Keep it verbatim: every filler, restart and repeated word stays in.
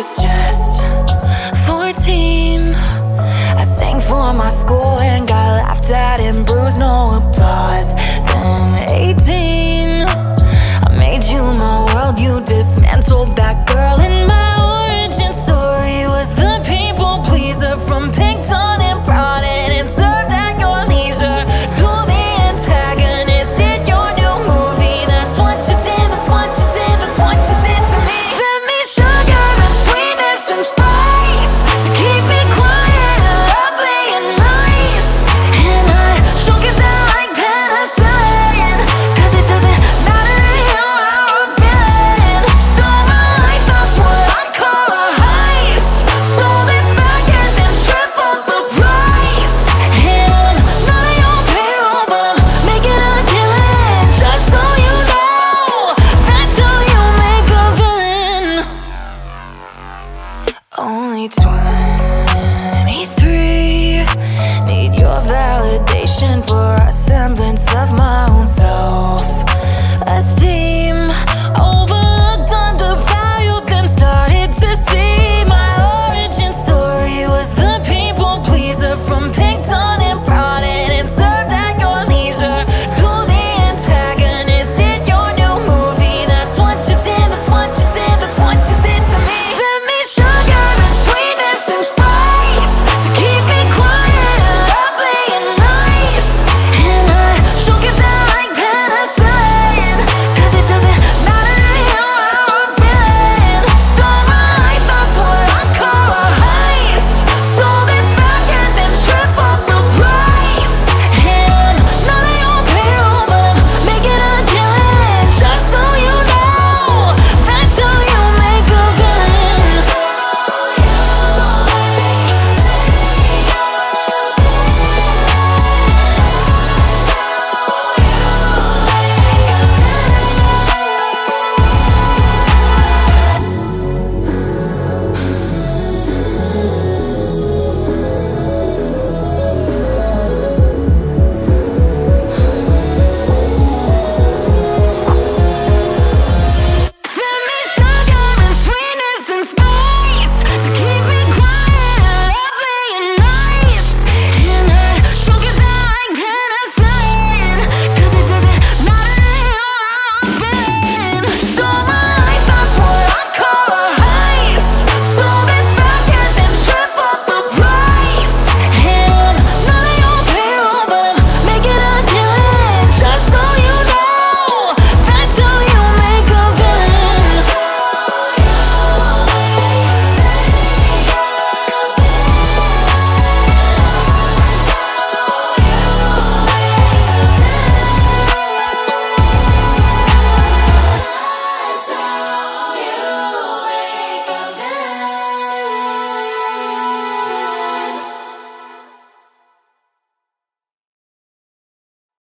was just fourteen. I sang for my school and got laughed at and bruised, no applause. Then eighteen, I made you my world, you dismantled that girl. And my origin story was the people pleaser, from picked on and prodded and served at your leisure, to the antagonist in your new movie. That's what you did, that's what you did, that's what you did to me. Fed me sugar and sweetness and spice to keep me quiet and lovely and nice. And I shook it down like penicillin, cause it doesn't matter to you how I'm feeling. Stole my life, that's what I call a heist. Sold it back and then tripled the price. And I'm not on your payroll, but I'm making a killing. Just so you know, that's how you make a villain. Only twenty-three, need your validation for a semblance of my